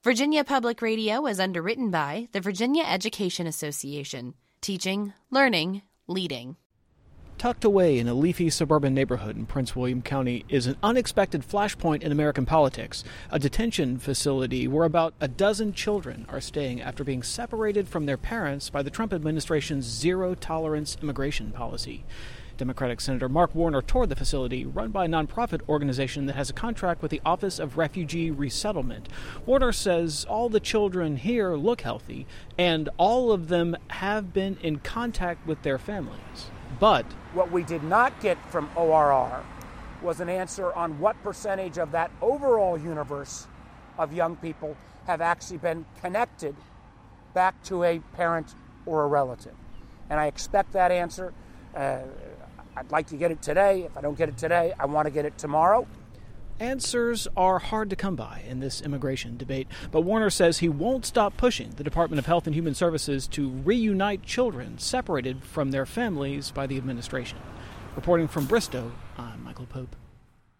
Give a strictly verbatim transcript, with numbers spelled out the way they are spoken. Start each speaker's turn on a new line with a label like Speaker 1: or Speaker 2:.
Speaker 1: Virginia Public Radio is underwritten by the Virginia Education Association. Teaching, learning, leading.
Speaker 2: Tucked away in a leafy suburban neighborhood in Prince William County is an unexpected flashpoint in American politics, a detention facility where about a dozen children are staying after being separated from their parents by the Trump administration's zero-tolerance immigration policy. Democratic Senator Mark Warner toured the facility, run by a nonprofit organization that has a contract with the Office of Refugee Resettlement. Warner says all the children here look healthy, and all of them have been in contact with their families. But
Speaker 3: what we did not get from O R R was an answer on what percentage of that overall universe of young people have actually been connected back to a parent or a relative. And I expect that answer. Uh, I'd like to get it today. If I don't get it today, I want to get it tomorrow.
Speaker 2: Answers are hard to come by in this immigration debate, but Warner says he won't stop pushing the Department of Health and Human Services to reunite children separated from their families by the administration. Reporting from Bristow, I'm Michael Pope.